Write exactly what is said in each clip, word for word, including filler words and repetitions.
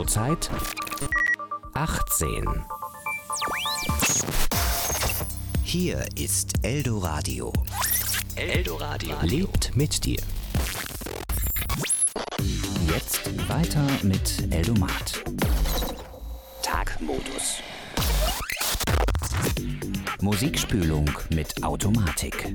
Uhrzeit achtzehn. Hier ist Eldoradio. Eldoradio lebt mit dir. Jetzt weiter mit Eldomat. Tagmodus. Musikspülung mit Automatik.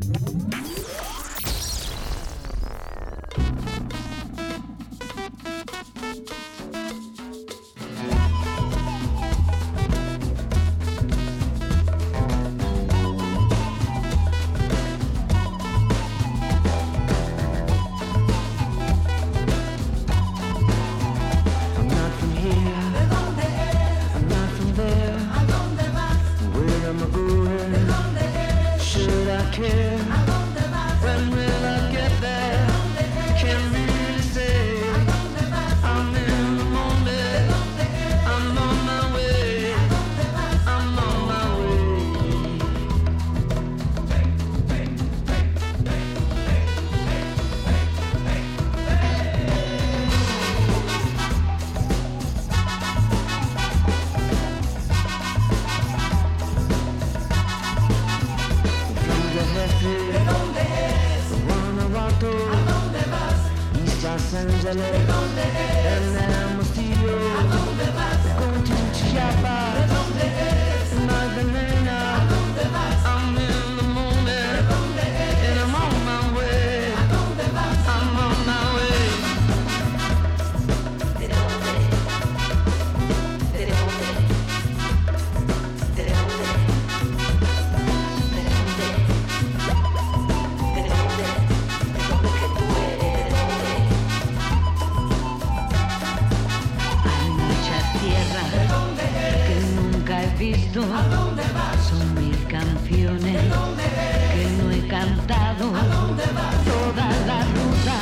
Son mil canciones que no he cantado. Toda la ruta,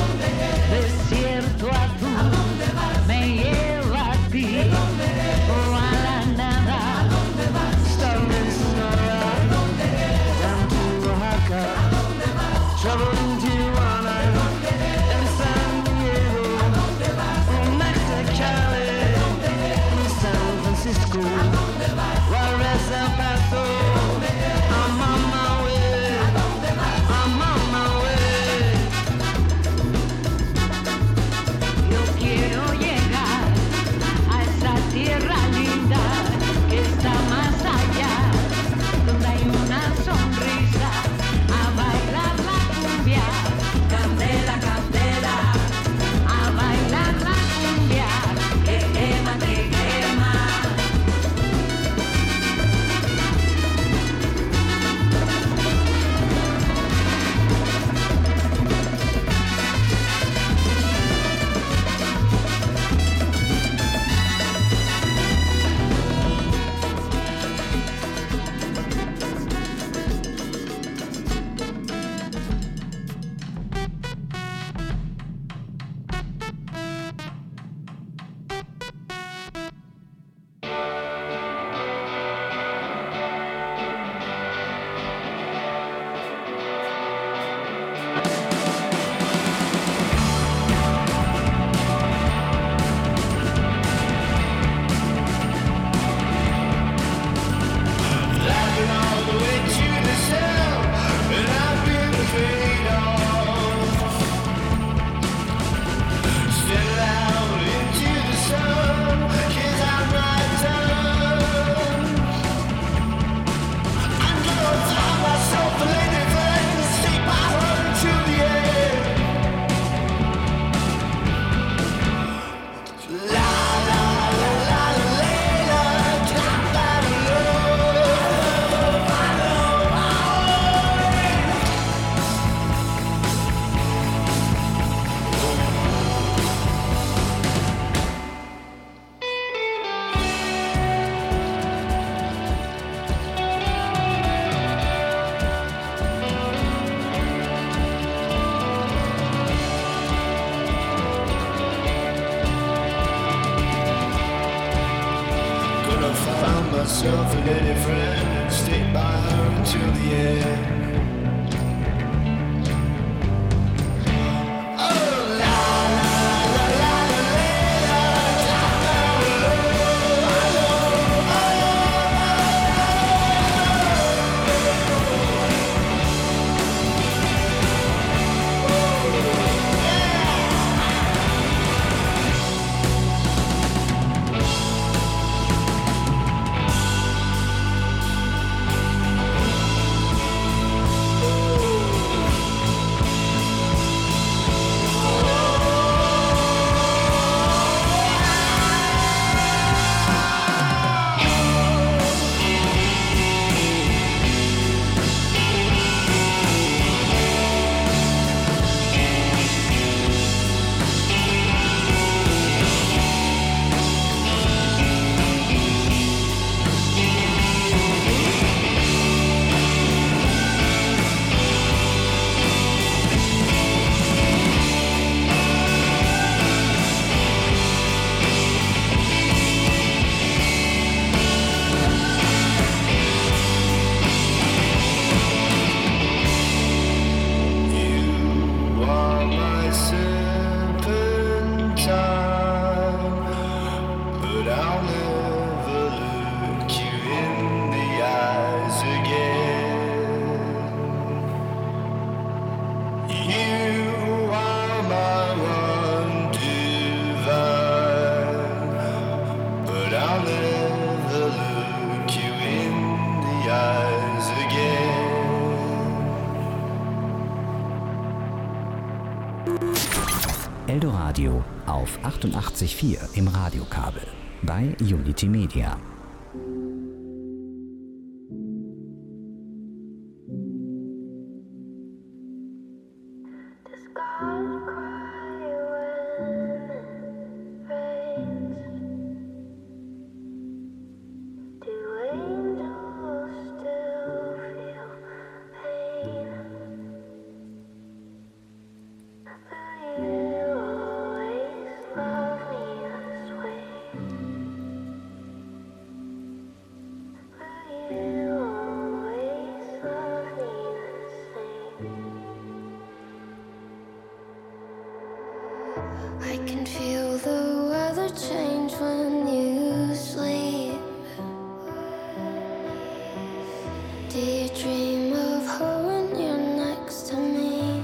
desierto azul, me lleva a ti o a la nada. Starting Sonora, down to Oaxaca, traveling to Tijuana and San Diego, from Mexicali, from San Francisco. El Paso, I'm on my way, I'm on my way. Yo quiero llegar a esa tierra linda que está más allá, donde hay una sonrisa, a bailar la cumbia, candela, candela, a bailar la cumbia, que quema, que quema. myself and any friend and stay by her until the end. Oh, la la la la la la la la. Eldoradio auf achtundachtzig Komma vier im Radiokabel bei Unity Media. I can feel the weather change when you sleep. Do you dream of her when you're next to me?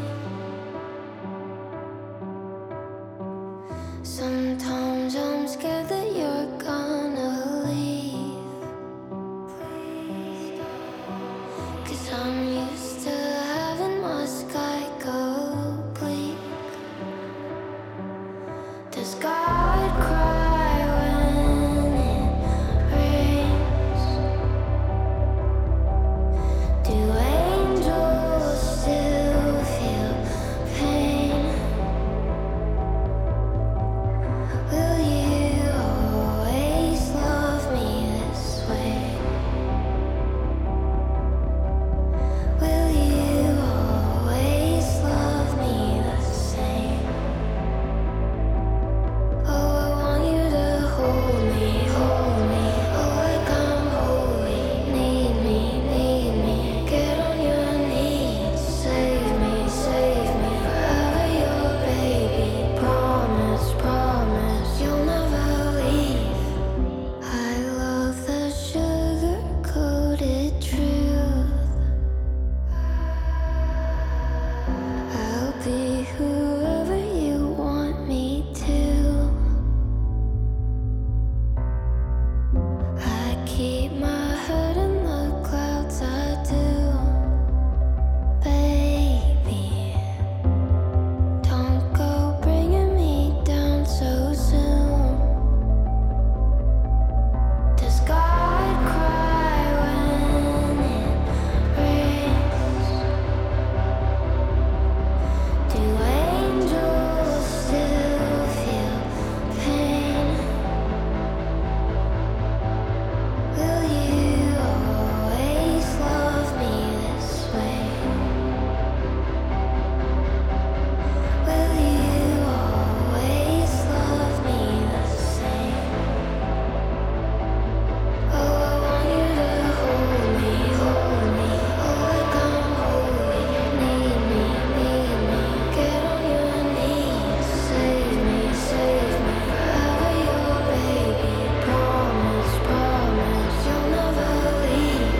Sometimes I'm scared that you're gonna leave, 'cause I'm used to having my sky go bleak. Does God cry when it rains? Do angels still feel pain? Will you always love me this way? Will you always love me the same? Oh, I want you to hold me, hold me. Oh, like I'm holy. Need me, need me. Get on your knees. Save me, save me. Forever your baby. Promise, promise you'll never leave. I love the sugar-coated truth. I'll be whoever you want me to. I keep my head in the clouds, I do. Baby, don't go bringing me down so soon. Does God cry when it rains? Do angels still feel pain? Will you always love me this way? Will you always love me the same? Oh, I want you to hold me, hold me. Oh, like I'm holy. Need me, need me. Get on your knees. Save me, save me. Forever your baby. Promise, promise you'll never leave.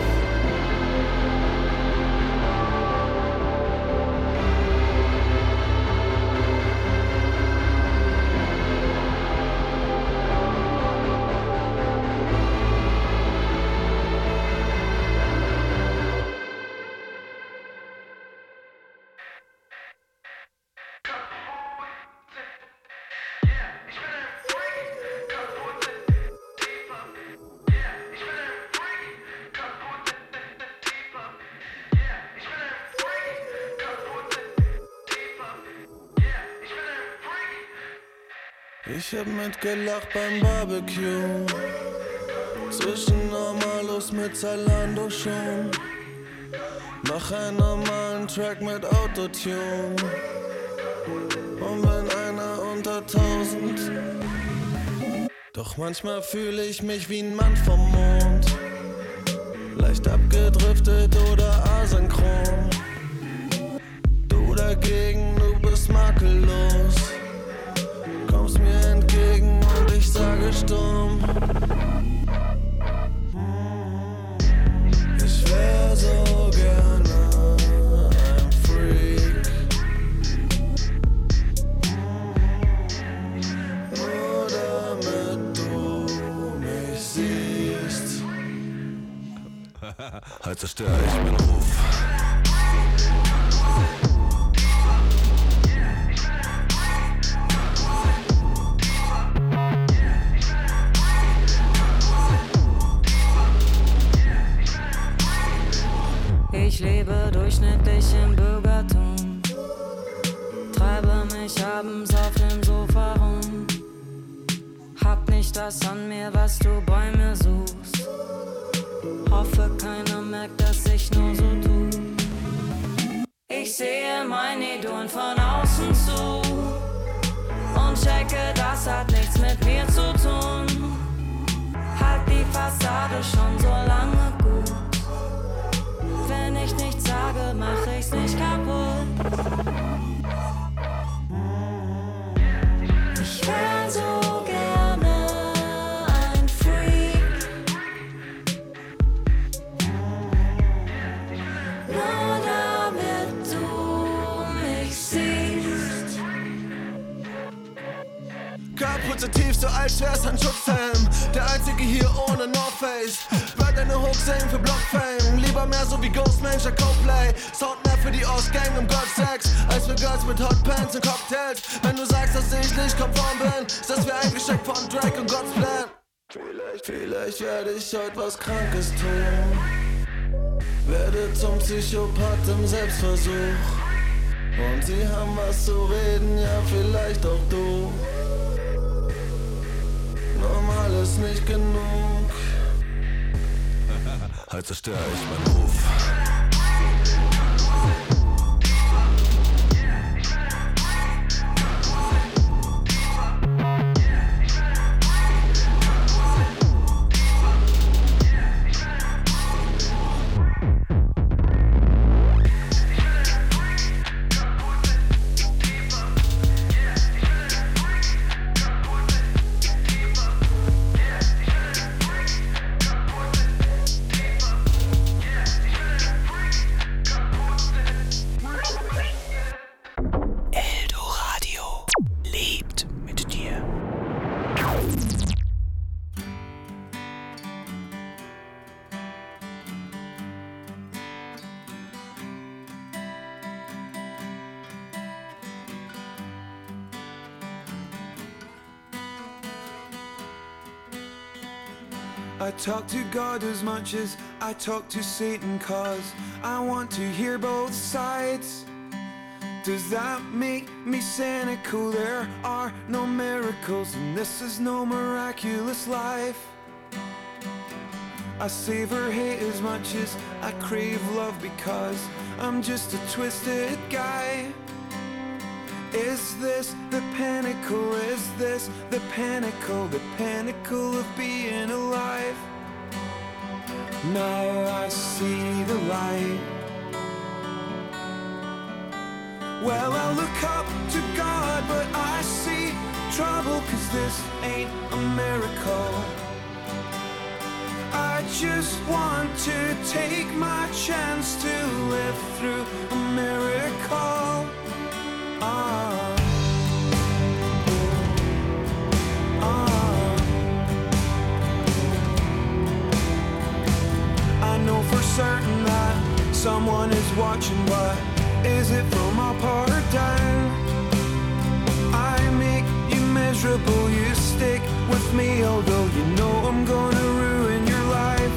Ich hab mitgelacht beim Barbecue, zwischen Normalos mit Zalando schon. Mach einen normalen Track mit Autotune und bin einer unter tausend. Doch manchmal fühle ich mich wie ein Mann vom Mond, leicht abgedriftet oder asynchron. Du dagegen, du bist makellos, kommst mir entgegen und ich sage stumm. Ich wär so gerne ein Freak, nur damit du mich siehst. Heute zerstöre ich meinen Ruf. lebe durchschnittlich im Bürgertum. Treibe mich abends auf dem Sofa rum. Hab nicht das an mir, was du bei mir suchst. Hoffe, keiner merkt, dass ich nur so tu. Ich sehe meine Idolen von außen zu und checke, das hat nichts mit mir zu tun. Halt die Fassade schon so lange gut. Wenn ich nichts sage, mach ich's nicht kaputt. Ich wär so gerne ein Freak, nur damit du mich siehst. Kaputtativ, so als wär's ein Schutzhelm. Der einzige hier ohne North Face. Werd eine Hook singen für Blockfame. Lieber mehr so wie Ghostmensch, der Coldplay. Sound mehr für die Ostgang im Golfsex als für Girls mit Hotpants und Cocktails. Wenn du sagst, dass ich nicht konform bin, ist das wie ein Geschenk von Drake und God's Plan. Vielleicht, vielleicht werde ich heute was Krankes tun. Werde zum Psychopath im Selbstversuch. Und sie haben was zu reden, ja vielleicht auch du. Normal ist nicht genug. Halt zerstöre ich meinen Ruf. I talk to God as much as I talk to Satan, cause I want to hear both sides. Does that make me cynical? There are no miracles and this is no miraculous life. I savor hate as much as I crave love, because I'm just a twisted guy. Is this the pinnacle? Is this the pinnacle? The pinnacle of being alive? Now I see the light. Well, I look up to God, but I see trouble, 'cause this ain't a miracle. I just want to take my chance to live through a miracle. Ah, ah. I know for certain that someone is watching, but is it from up or down? I make you miserable, you stick with me, although you know I'm gonna ruin your life.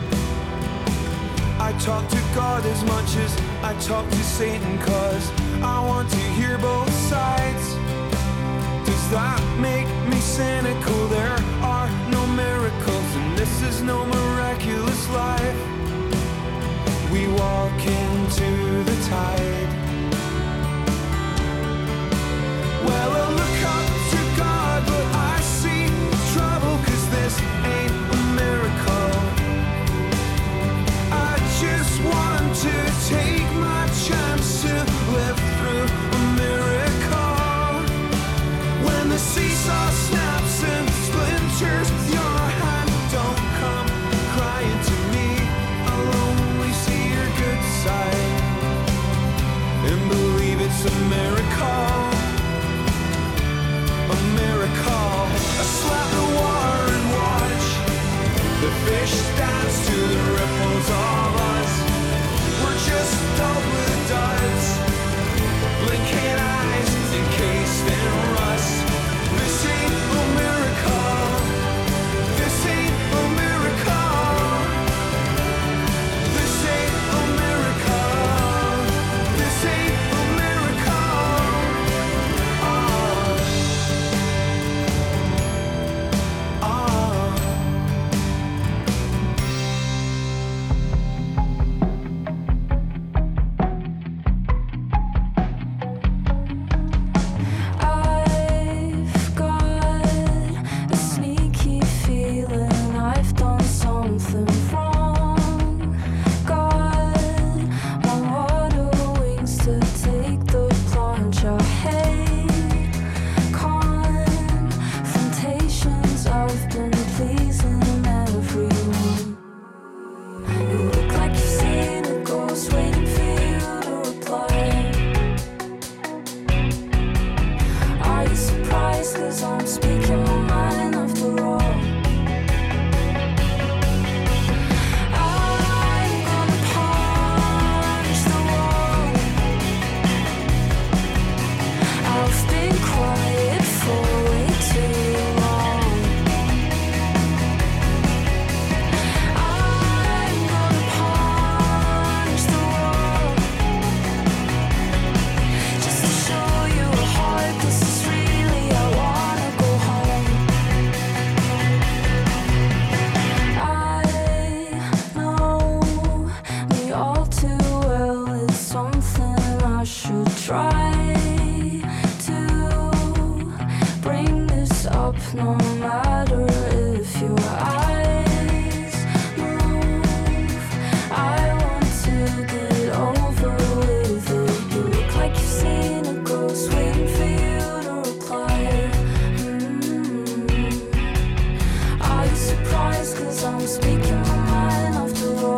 I talk to God as much as I talk to Satan, 'cause I want to hear both sides. Does that make me cynical? There are no miracles and this is no miraculous life. We walk into the tide. Well, I look up to God, but I see trouble, 'cause this ain't a miracle. I just want to take my chance to live through a miracle. When the seesaw snaps and splinters your hand, don't come crying to me. I'll only see your good side and believe it's a miracle. A miracle. I slap the water and watch the fish dance to the ripples of us. We're just dull blue duds, blinking eyes encased in rust. This ain't a miracle. This ain't a miracle. This ain't a miracle. 'cause I'm speaking my mind after all.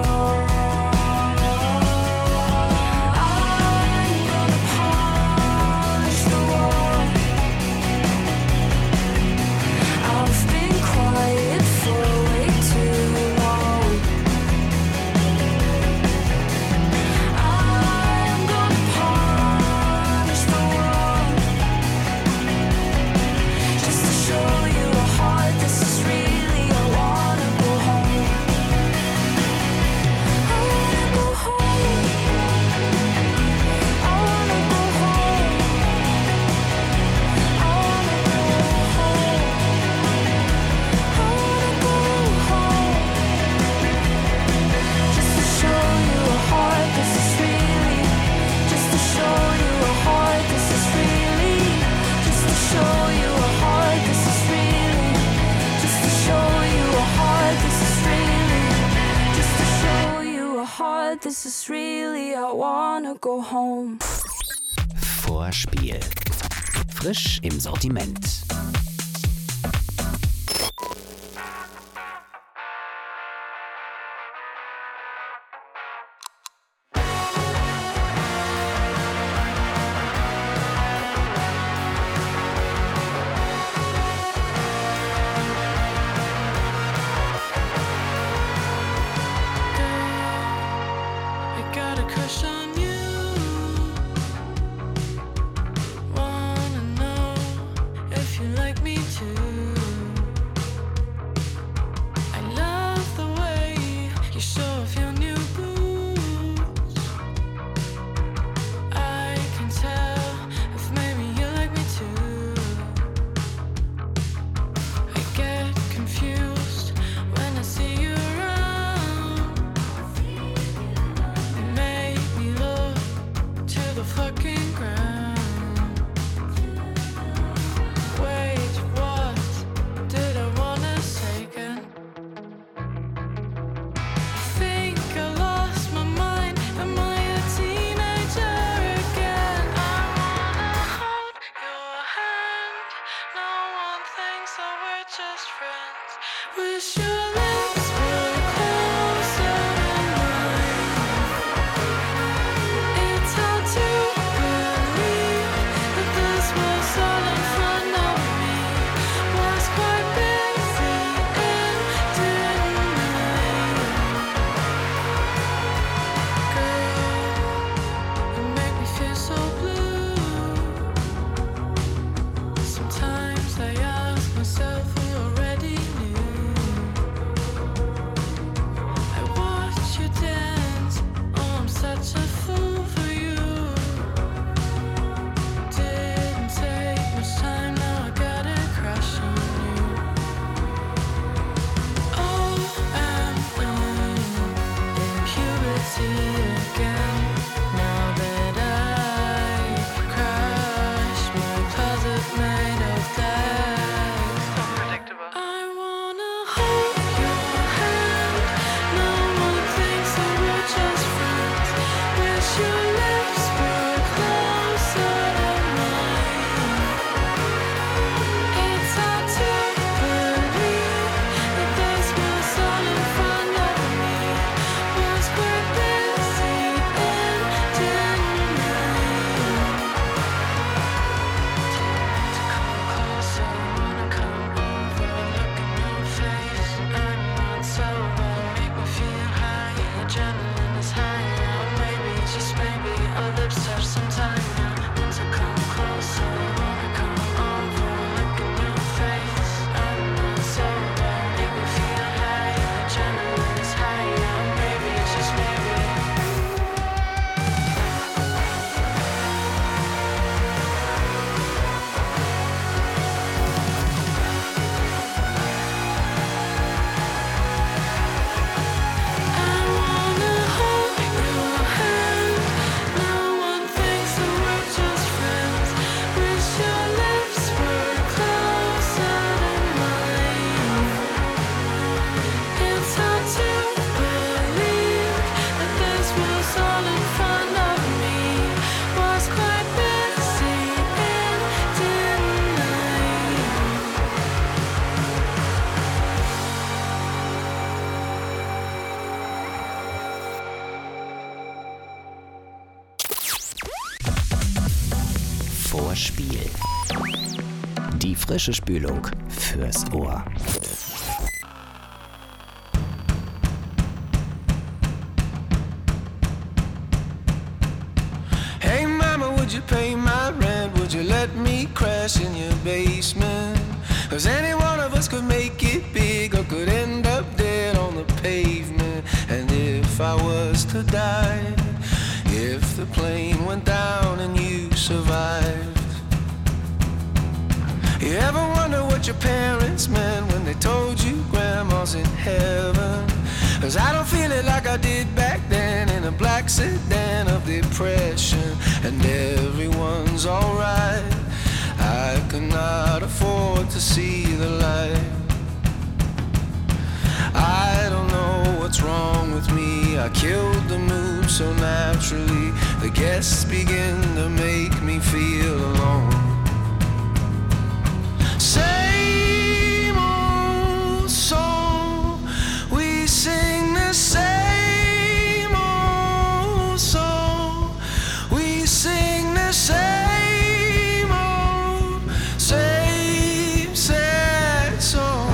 This is really, I wanna go home. Vorspiel. Frisch im Sortiment. Sometimes I ask myself who already knew. Frische Spülung fürs Ohr. Hey mama, would you pay my rent? Would you let me crash in your basement? 'Cause any one of us could make it big or could end up dead on the pavement. And if I was to die, if the plane went down and you survived, you ever wonder what your parents meant when they told you grandma's in heaven? 'Cause I don't feel it like I did back then in a black sedan of depression. And everyone's alright, I cannot afford to see the light. I don't know what's wrong with me, I killed the mood so naturally. The guests begin to make me feel alone. Same old song, we sing the same old song, we sing the same old, same sad song.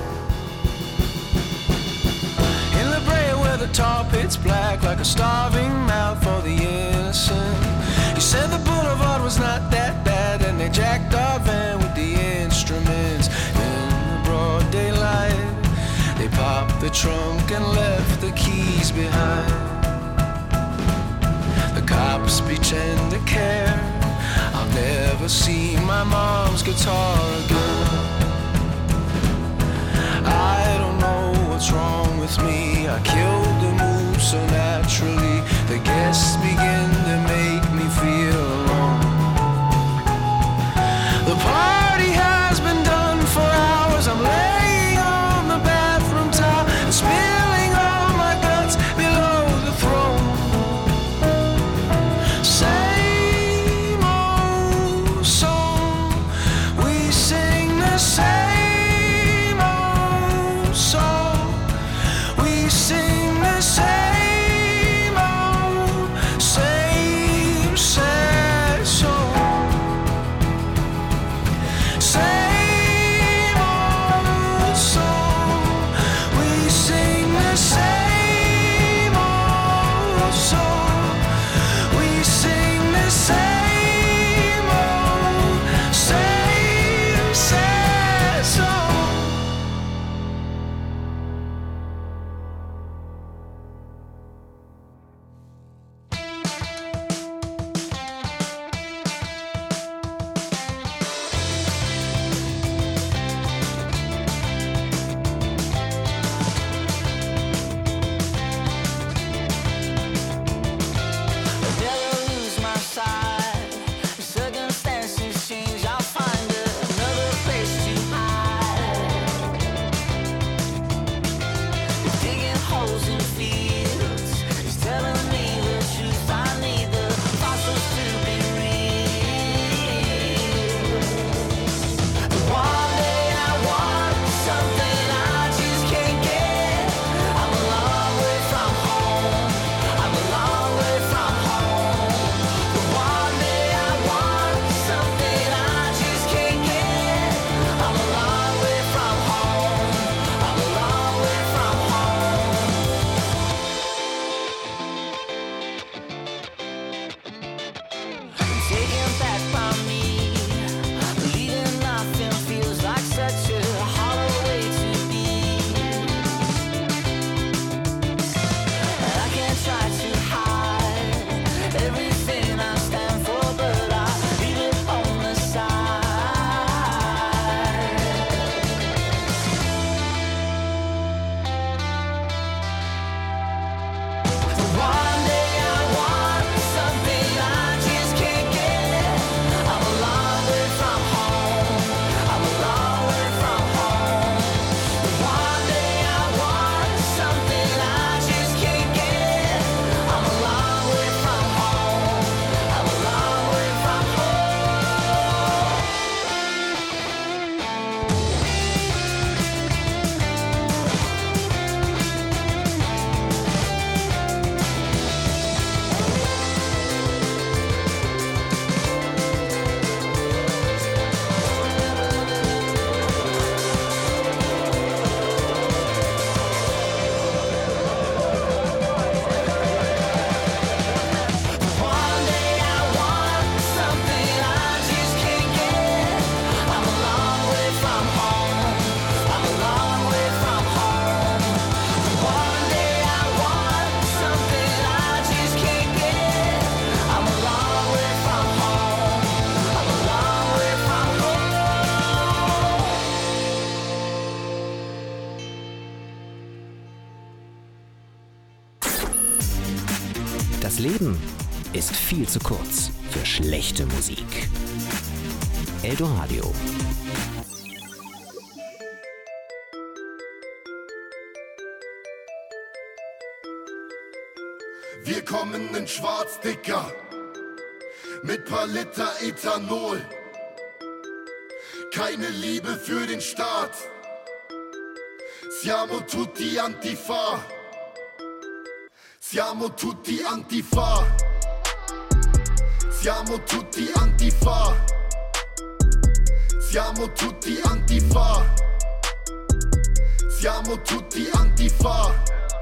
In La Brea where the tar pit's black like a starving mouth for the innocent. You said the boulevard was not that bad and they jacked our van with the instruments. In the broad daylight, they popped the trunk and left the keys behind. The cops pretend to care, I'll never see my mom's guitar again. I don't know what's wrong with me, I killed the mood so naturally. The guests begin to make me feel alone. The party has been done for hours, I'm laying on the bathroom towel and spilling all my guts below the throne. Same old song, we sing the same old song, we sing the same old, same sad song. Same old song, we sing the same old song, we sing the same old, same sad song. Never lose my sight. Circumstances change, I'll find another place to hide. It's digging holes in fields, it's telling me the truth. I need the fossils to be real. But one day I want something I just can't get. I'm a long way from home, I'm a long way from home. But one day I want something I just can't get. I'm a long way from home, I'm a long way from home. Das Leben ist viel zu kurz für schlechte Musik. Eldoradio. Wir kommen in schwarz, Dicker, mit paar Liter Ethanol. Keine Liebe für den Staat. Siamo tutti Antifa. Siamo tutti Antifa. Siamo tutti Antifa. Siamo tutti Antifa. Siamo tutti Antifa.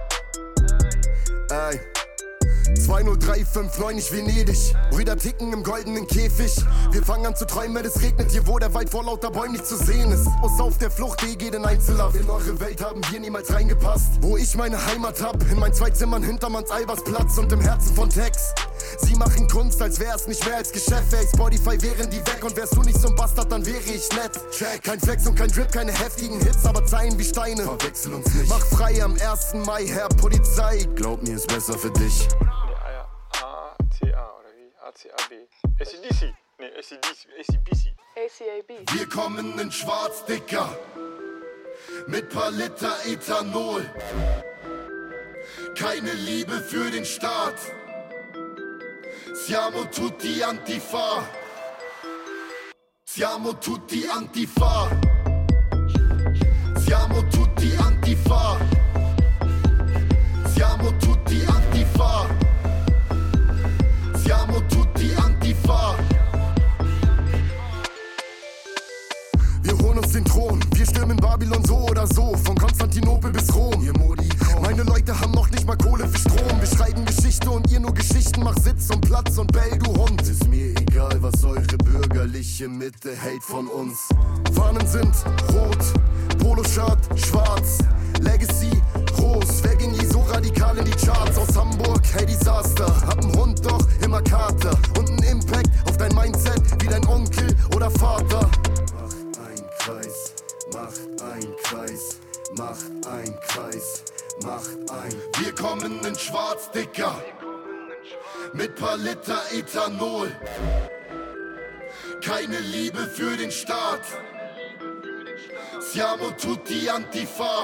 Ey. zwei null drei fünf neun, nicht Venedig. Brüder ticken im goldenen Käfig. Wir fangen an zu träumen, wenn es regnet hier, wo der Wald vor lauter Bäumen nicht zu sehen ist. Uns auf der Flucht, eh geht in Einzelhaft. In eure Welt haben wir niemals reingepasst. Wo ich meine Heimat hab, in mein zwei Zimmern hinterm Hans-Albers-Platz und im Herzen von Tex. Sie machen Kunst, als wär's nicht mehr als Geschäft. Wär ich Spotify, wären die weg. Und wärst du nicht so ein Bastard, dann wäre ich nett. Check. Kein Flex und kein Drip, keine heftigen Hits, aber Zeilen wie Steine. Verwechsel uns nicht. Mach frei am ersten Mai, Herr Polizei. Glaub mir, ist besser für dich. A C A oder wie? A C A B. A C D C. Nee, A C B C. A C A B. Wir kommen in schwarz, Dicker, mit paar Liter Ethanol. Keine Liebe für den Staat. Siamo tutti Antifa. Siamo tutti Antifa. Siamo tutti Antifa. Siamo tutti Antifa. Siamo tutti Antifa. Wir holen uns den Thron, wir stürmen Babylon so oder so, von Konstantinopel bis Rom. Ihr Modi, meine Leute haben noch nicht mal Kohle für Strom. Wir schreiben Geschichte und ihr nur Geschichten, mach Sitz und Platz und bell, du Hund. Ist mir egal, was eure bürgerliche Mitte hält von uns. Fahnen sind rot, Poloshirt schwarz, Legacy groß. Wer ging je so radikal in die Charts? Aus Hamburg, hey Desaster, hab einen Hund, doch immer Kater. Und einen Impact auf dein Mindset wie dein Onkel oder Vater. Macht ein Kreis, macht ein Kreis, macht ein Kreis, macht ein. Wir kommen in schwarz, Dicker, mit paar Liter Ethanol. Keine Liebe für den Staat. Siamo tutti Antifa.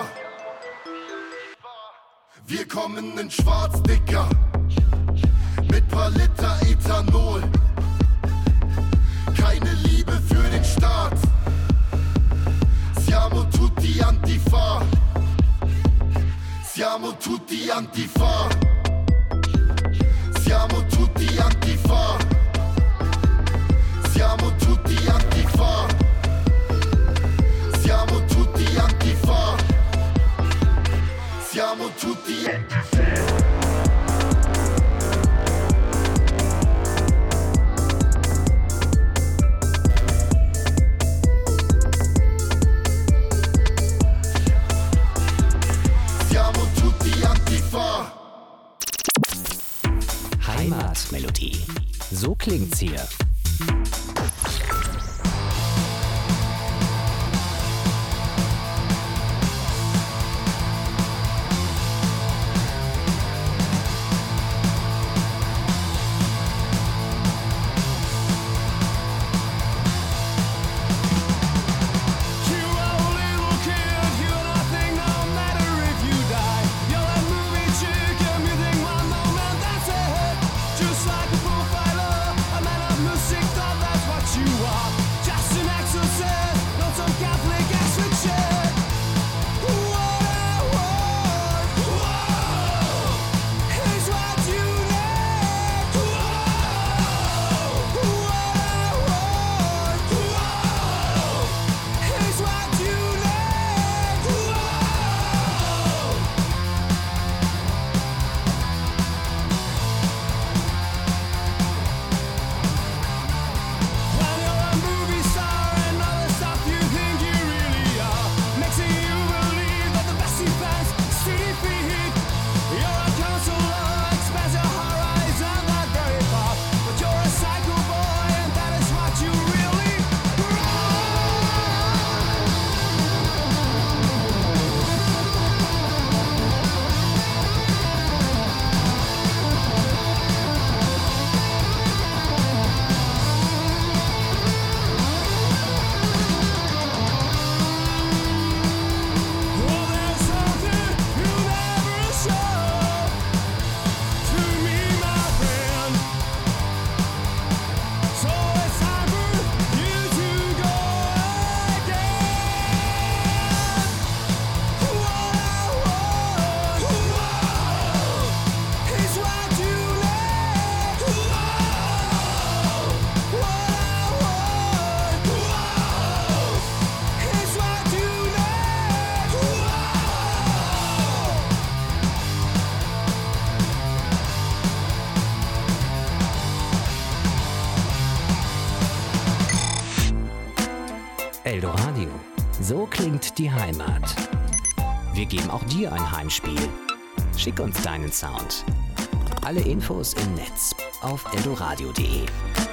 Wir kommen in schwarz, Dicker, mit paar Liter Ethanol. Keine Liebe für den Staat. Siamo tutti Antifa. Siamo tutti Antifa. Siamo tutti Antifa. Siamo tutti Antifa. Siamo tutti Antifa. Siamo tutti Antifa. Heimatmelodie. So klingt's hier. Just like a profiler, a man of music, thought that's what Monat. Wir geben auch dir ein Heimspiel. Schick uns deinen Sound. Alle Infos im Netz auf eldoradio punkt de.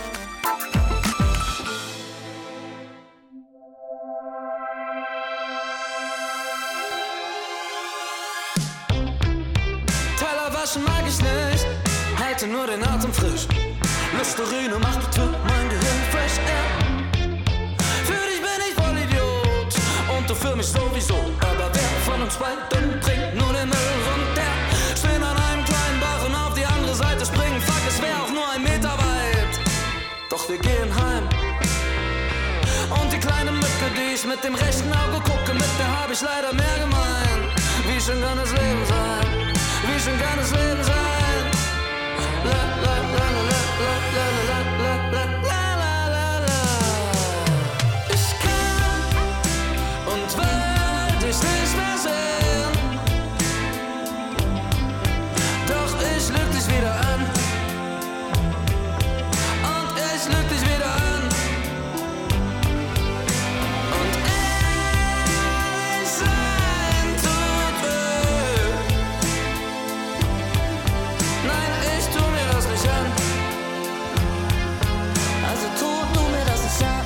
Teller waschen mag ich nicht, halte nur den Atem frisch. Listerine macht bitte mein Gehirn fresh air. Für dich bin ich voll Idiot und du für mich sowieso. Aber wer von uns beiden trinkt nur den Müll runter? Stehen an einem kleinen Bach und auf die andere Seite springen. Fuck, es wär auch nur ein Meter weit. Doch wir gehen heim. Und die kleine Mücke, die ich mit dem rechten Auge gucke, mit der hab ich leider mehr gemein. Wie schön kann das Leben sein? Wie schön kann das Leben sein? La la la la la la la la la la la la. Ich kann und will dich nicht mehr sehen. Doch ich lüg dich wieder an. Und ich lüg dich wieder an. Und ehrlich sein tut weh. Nein, ich tu mir das nicht an. Also tu du mir das nicht an.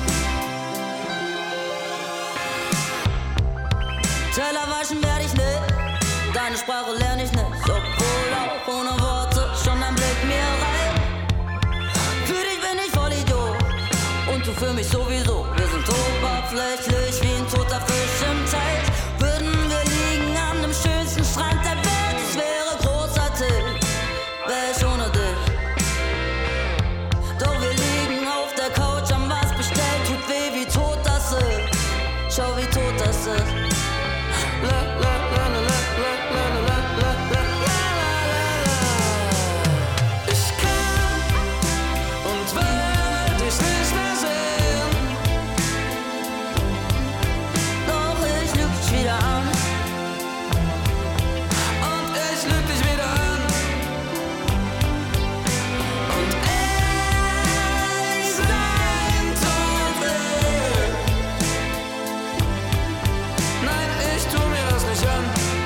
Teller waschen werd ich nicht, deine Sprache lerne ich nicht. Obwohl auch ohne Worte schon ein Blick mir reicht. Für dich bin ich voll Idiot und du für mich sowieso. Wir sind oberflächlich wie ein toter Fisch im Teich. Würden wir liegen an dem schönsten Strand der Welt, es wäre großartig, wär ich ohne dich. Doch wir liegen auf der Couch, haben was bestellt, tut weh, wie tot das ist. Schau, wie tot das ist. La la la la la la la la la la la la. Ich kann und will dich nicht mehr sehen. Doch ich lüg dich wieder an. Und ich lüg dich wieder an. Und ehrlich sein tut weh. Nein, ich tu mir das nicht an.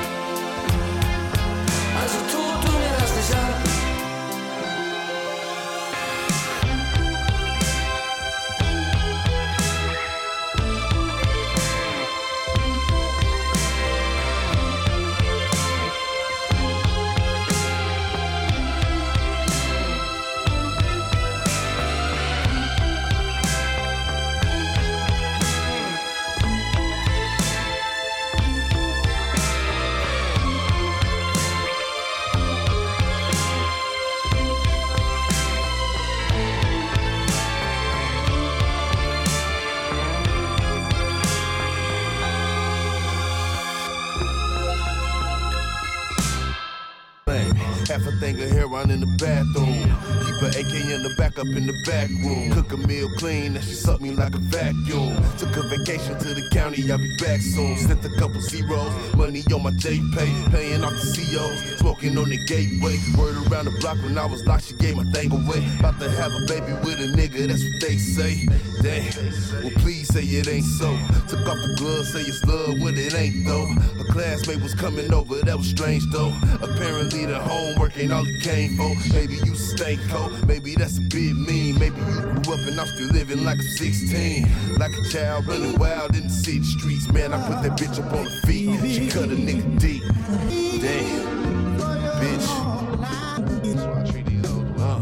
Also tu du mir das nicht an. Half a thing of heroin in the bathroom. Keep her A K in the back up in the back room. Cook a meal clean and she suck me like a vacuum. Took a vacation to the county, I'll be back soon. Sent a couple zeros, money on my J Pay, paying off the C Os, smoking on the gateway. Word around the block when I was locked, she gave my thing away. About to have a baby with a nigga, that's what they say. Damn, well please say it ain't so. Took off the gloves, say it's love when it ain't though. Her classmate was coming over, that was strange though. Apparently the homework ain't all it came for. Maybe you stay cold, maybe that's a bit mean. Maybe you grew up and I'm still living like I'm sixteen. Like a child running wild in the city streets. Man, I put that bitch up on her feet. She cut a nigga deep. Damn, bitch. Uh,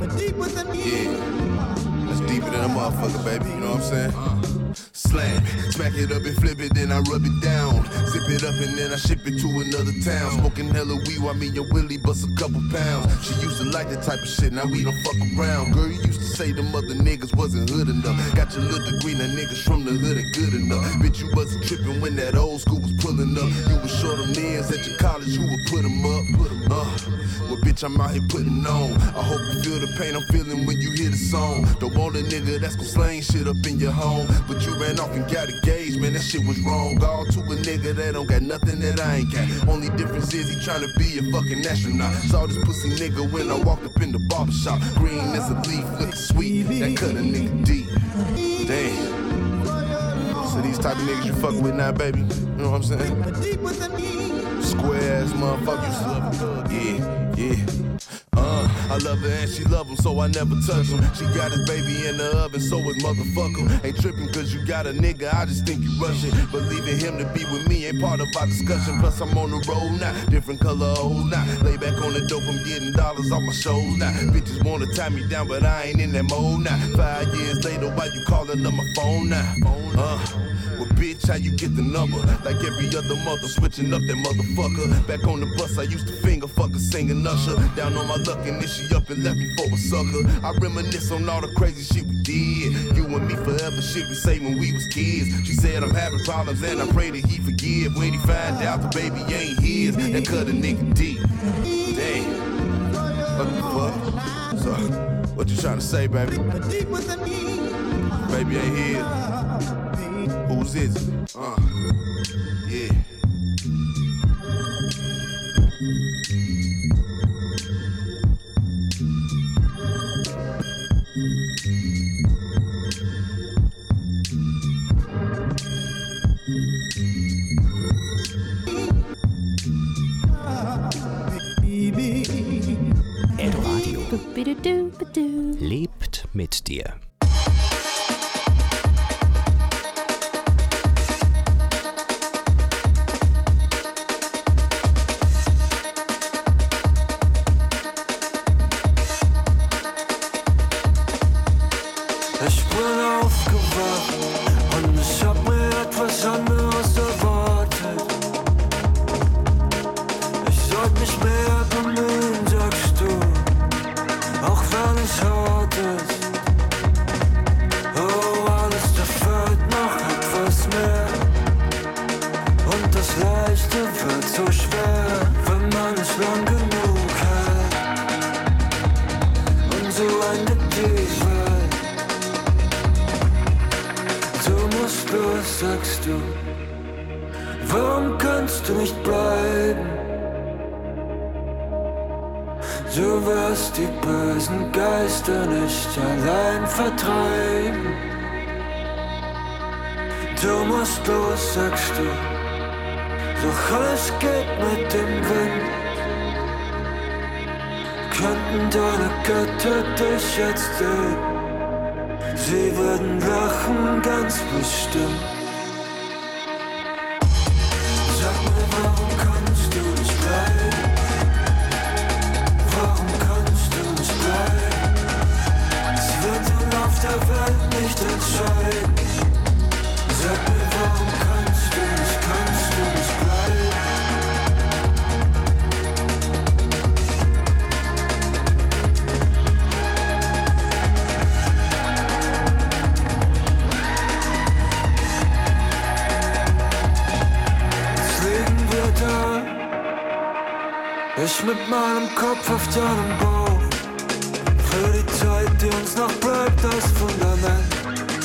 yeah, it's deeper than a motherfucker, baby. You know what I'm saying? Uh. Slam, smack it up and flip it, then I rub it down. Zip it up and then I ship it to another town. Smoking hella weed while me and Willie bust a couple pounds. She used to like that type of shit, now we don't fuck around. Girl, you used to say them other niggas wasn't hood enough. Got your little degree, now niggas from the hood ain't good enough. Bitch, you wasn't tripping when that old school was pulling up. You was short them ends at your college, who would put them up? Uh, well, bitch, I'm out here putting on. I hope you feel the pain I'm feeling when you hear the song. Don't want a nigga that's gon' slang shit up in your home. But you ran off and got engaged, man, that shit was wrong. All to a nigga that don't got nothing that I ain't got. Only difference is he tryna be a fucking astronaut. Saw this pussy nigga when I walked up in the barbershop. Green as a leaf, looking sweet, that cut a nigga deep. Damn. So these type of niggas you fuck with now, baby. You know what I'm saying? Square ass motherfuckers. Yeah, yeah. Uh, I love her and she love him, so I never touch him. She got his baby in the oven, so his motherfucker. Ain't tripping cause you got a nigga, I just think you rushing. But leaving him to be with me ain't part of our discussion. Plus I'm on the road now, different color hoes now. Lay back on the dope, I'm getting dollars off my shows now. Bitches wanna tie me down, but I ain't in that mode now. Five years later, why you calling on my phone now? Uh, well bitch, how you get the number? Like every other mother, switching up that motherfucker. Back on the bus, I used to finger fucker, singing Usher. Down on my luck and then she up and left me for a sucker. I reminisce on all the crazy shit we did. You and me forever, shit we say when we was kids. She said I'm having problems and I pray that he forgive. When he find out the baby ain't his, that cut a nigga deep. Damn, what the fuck? So, what you trying to say, baby? Baby ain't his. Who's is it? Uh, yeah. Eldoradio lebt mit dir. Ich bin aufgewacht und ich hab mir etwas anderes erwartet. Ich sollte mich mehr bemühen, sagst du, auch wenn es hart ist. Oh, alles, da fehlt noch etwas mehr. Und das Leichte wird so schwer, wenn man es lang genug hält. Und so endet die Welt. Los, sagst du, warum kannst du nicht bleiben? Du wirst die bösen Geister nicht allein vertreiben. Du musst los, sagst du, doch alles geht mit dem Wind. Könnten deine Götter dich jetzt sehen? Sie würden lachen, ganz bestimmt. Sag mir, warum kannst du nicht bleiben? Warum kannst du nicht bleiben? Es wird im Lauf der Welt nicht entscheiden. Sag mir, warum kannst du nicht, kannst du nicht bleiben? Ich mit meinem Kopf auf deinem Bauch. Für die Zeit, die uns noch bleibt als Fundament,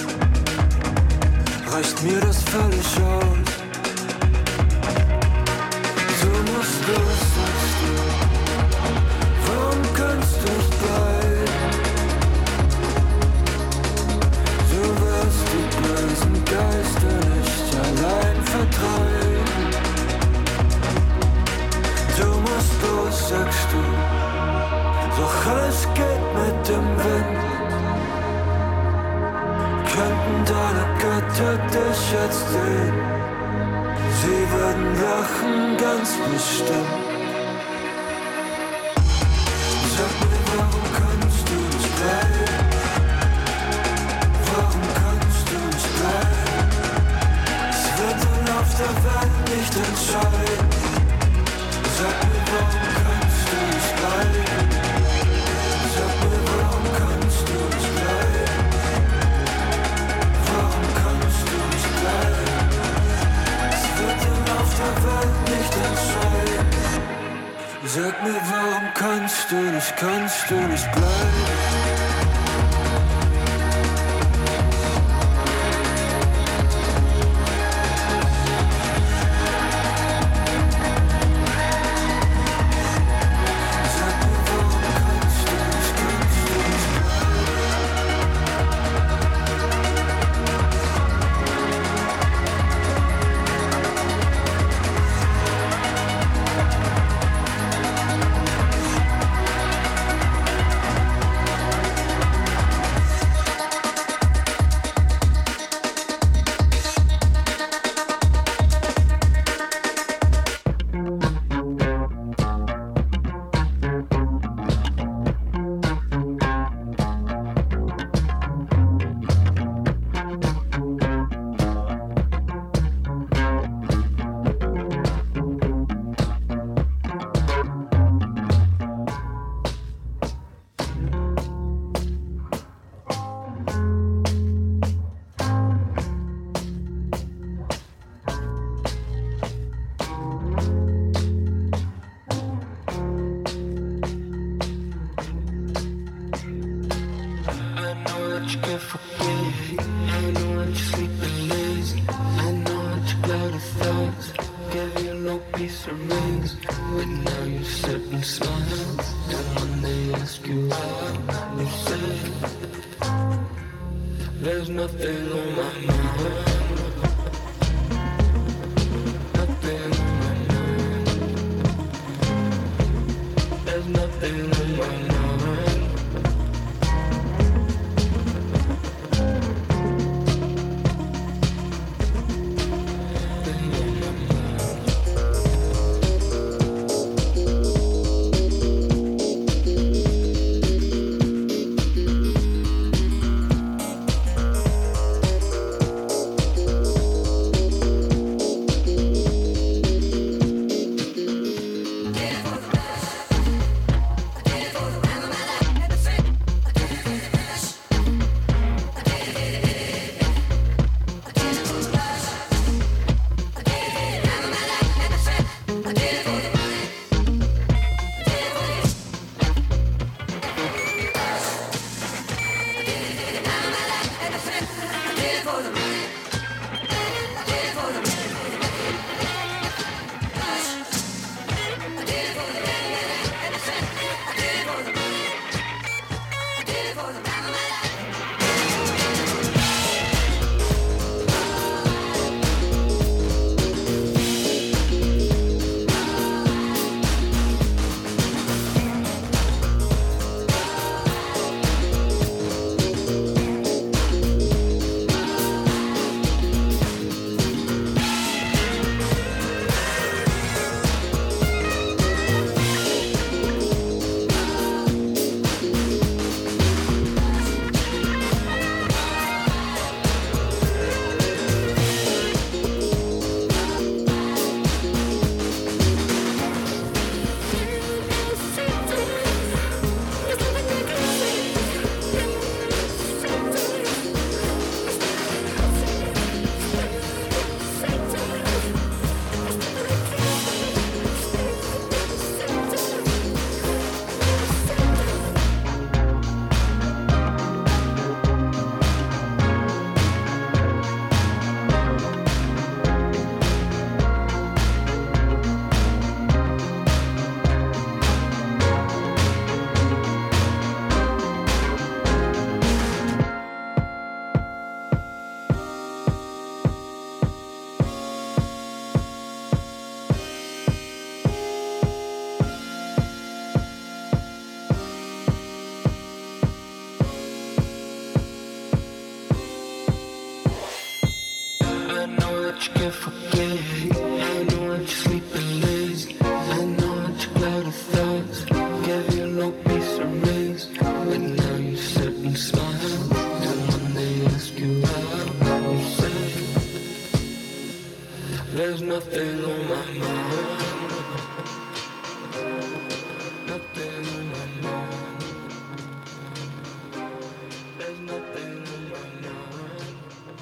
reicht mir das völlig aus. Du musst los, sagst du. Warum kannst du nicht bleiben? Du wirst die bösen Geister nicht allein vertreiben. Du musst los, sagst du, doch alles geht mit dem Wind. Könnten deine Götter dich jetzt sehen? Sie würden lachen, ganz bestimmt. Sag mir, warum kannst du nicht bleiben? Warum kannst du nicht bleiben? Es wird im Lauf der Welt nicht entscheiden. Sag mir, warum kannst du nicht bleiben? Sag mir, warum kannst du nicht bleiben? Warum kannst du nicht bleiben? Es wird im Lauf der Welt nicht entscheiden. Sag mir, warum kannst du nicht, kannst du nicht bleiben? you can't forget. I know that you're sleeping lazy. I know that you got a thoughts. Gave you no piece of rings, but now you sit and smile. And when they ask you out, you say, there's nothing on my mind. Nothing on my mind. There's nothing on my mind. There's nothing on my mind. Nothing on my mind. There's nothing on my mind.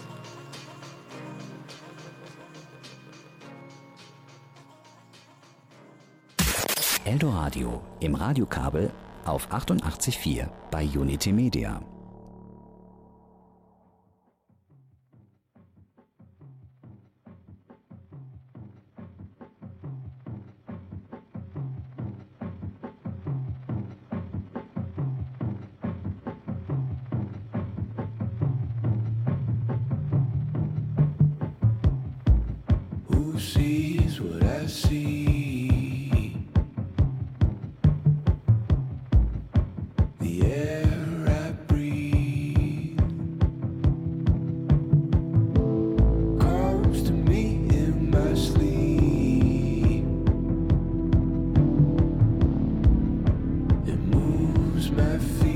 Eldoradio im Radiokabel auf achtundachtzig Komma vier bei Unity Media. Who sees what I see? The air I breathe comes to me in my sleep. It moves my feet.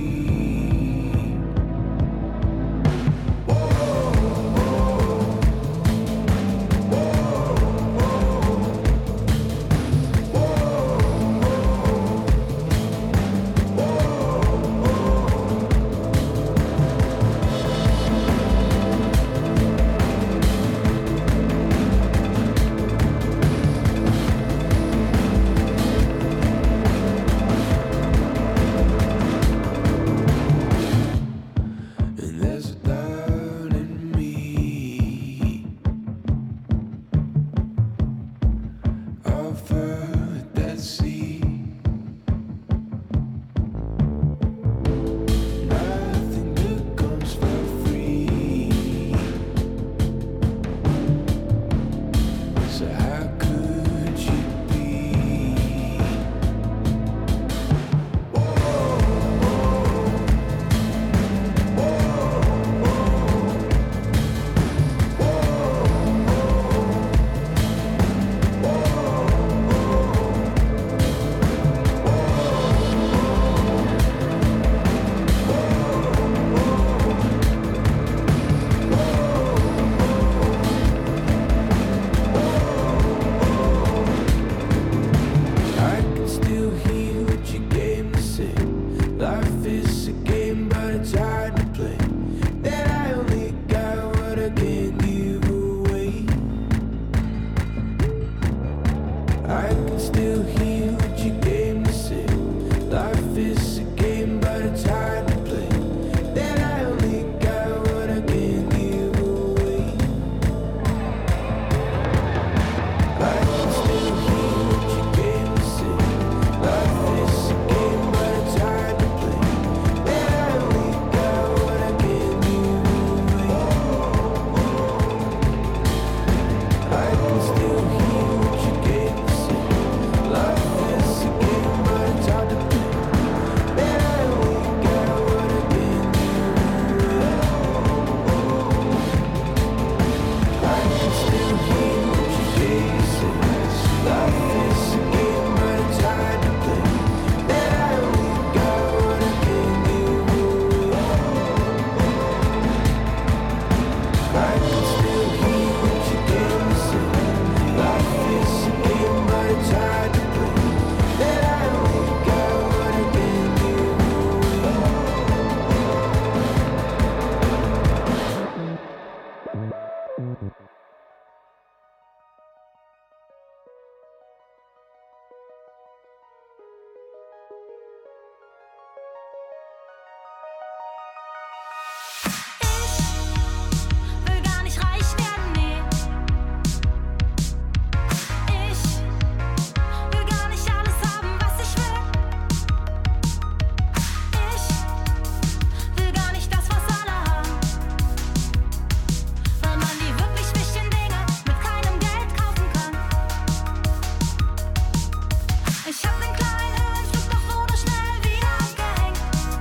Ich hab den kleinen Höhenflug, doch wurde schnell wieder abgehängt.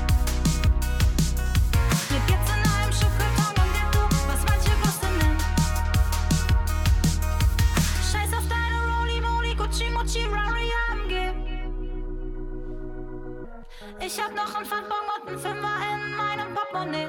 Mit Gitz in einem Stück Karton und Ghetto, was manche Würste nennen. Scheiß auf deine Roly-Moly, Gucci-Mucci, Rari A M G. Ich hab noch einen Pfandbon und einen Fünfer in meinem Portemonnaie.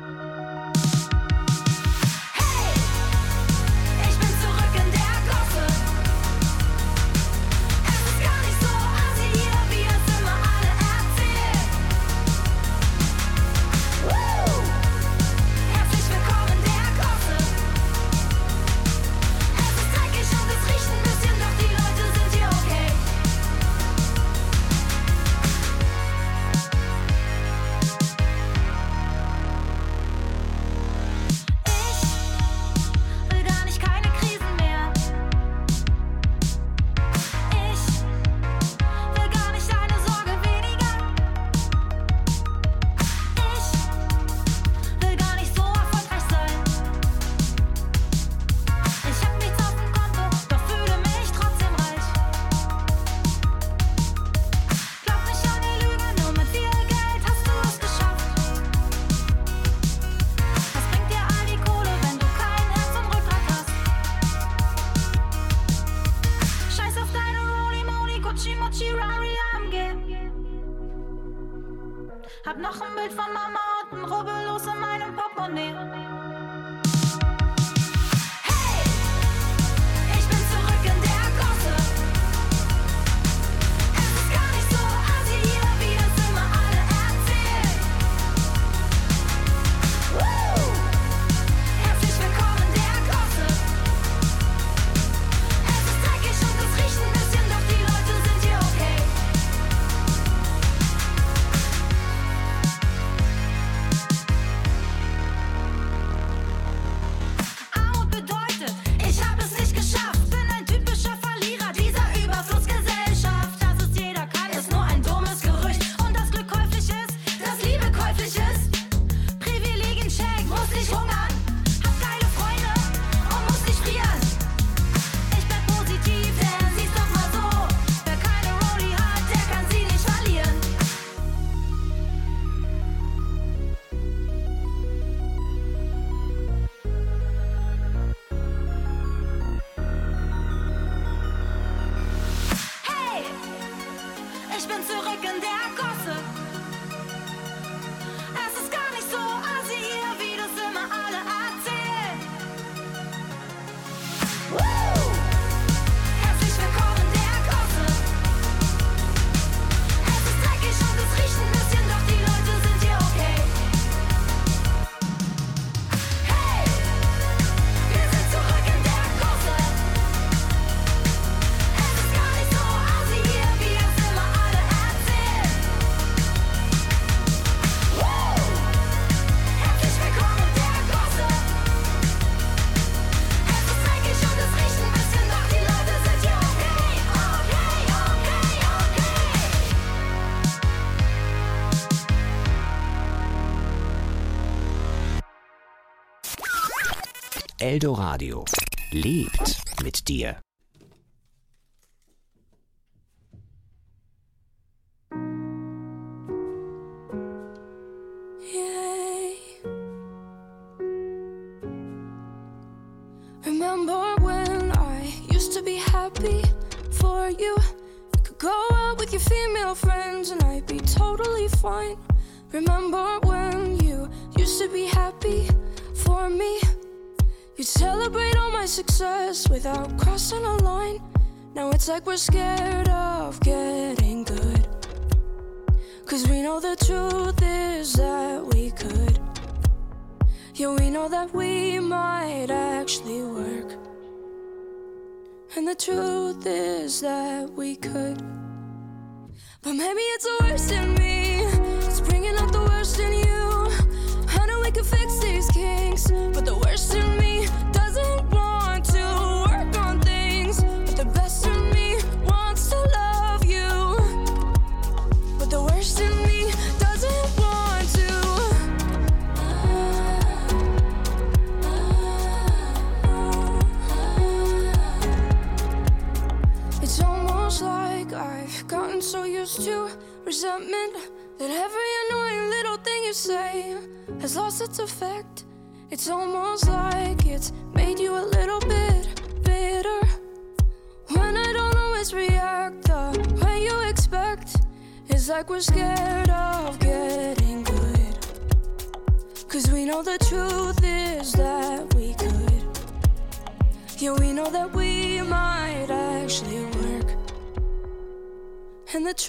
Hab noch ein Bild von Mama und ein Rubbellos in meinem Portemonnaie. Hey, ich bin zurück in der Gosse. Es ist gar nicht so assi hier, wie das immer alle erzählen. Woo! Herzlich willkommen der Gosse. Es ist dreckig und es riecht ein bisschen, doch die Leute sind hier okay. Ich bin zurück in der Gosse. Es ist gar nicht so assi hier, wie das immer alle erzählen. Woo! Herzlich willkommen der Gosse. Es ist dreckig und es riecht ein bisschen, doch die Leute sind hier okay. Hey, wir sind zurück in der Gosse. Es ist gar nicht so assi hier, wie es immer alle erzählen. Woo! Herzlich willkommen der Gosse. Es ist dreckig und es riecht ein bisschen, doch die Leute sind hier okay. Okay, okay, okay. Eldoradio lebt mit dir. Remember when I used to be happy for you? You could go out with your female friends and I'd be totally fine. Remember when you used to be happy for me? You'd celebrate all my success without crossing a line. Now it's like we're scared of getting good, 'cause we know the truth is that we could. Yeah, we know that we might actually work, and the truth is that we could. But maybe it's the worst in me, it's bringing out the worst in you. I know we can fix these kinks, but the worst in me doesn't want to work on things. But the best in me wants to love you, but the worst in me doesn't want to. It's almost like I've got gotten so used to resentment that every annoying little thing you say has lost its effect. It's almost like it's made you a little bit bitter. When I don't always react the way you expect, it's like we're scared of getting good. Cause we know the truth is that we could. Yeah, we know that we might actually work. And the